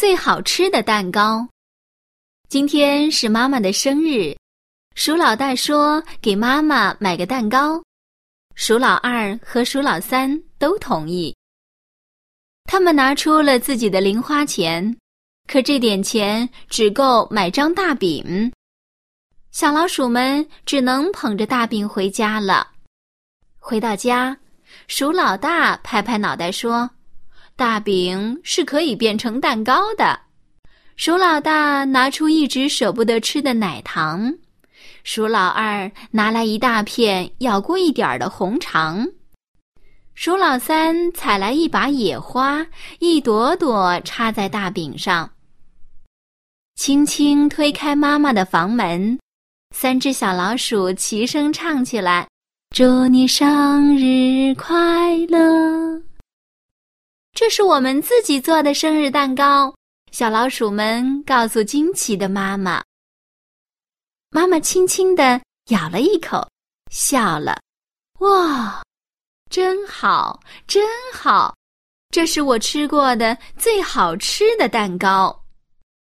最好吃的蛋糕。今天是妈妈的生日，鼠老大说给妈妈买个蛋糕，鼠老二和鼠老三都同意。他们拿出了自己的零花钱，可这点钱只够买张大饼。小老鼠们只能捧着大饼回家了。回到家，鼠老大拍拍脑袋说，大饼是可以变成蛋糕的。鼠老大拿出一直舍不得吃的奶糖，鼠老二拿来一大片咬过一点的红肠，鼠老三采来一把野花，一朵朵插在大饼上。轻轻推开妈妈的房门，三只小老鼠齐声唱起来，祝你生日快乐。这是我们自己做的生日蛋糕，小老鼠们告诉惊奇的妈妈。妈妈轻轻地咬了一口，笑了，哇，真好，真好，这是我吃过的最好吃的蛋糕。